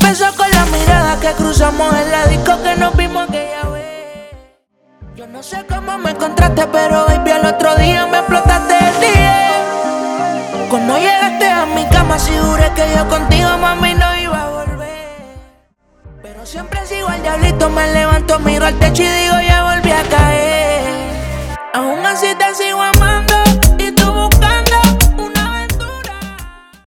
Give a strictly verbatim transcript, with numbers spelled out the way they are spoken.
empezó con la mirada que cruzamos en la disco que nos vimos aquella vez. Yo no sé cómo me encontraste, pero baby, al otro día me explotaste el día. Cuando llegaste a mi cama, sí juré que yo contigo, mami, no iba a volver. Pero siempre sigo al diablito, me levanto, miro al techo y digo, ya volví a caer. Aún así te sigo amando.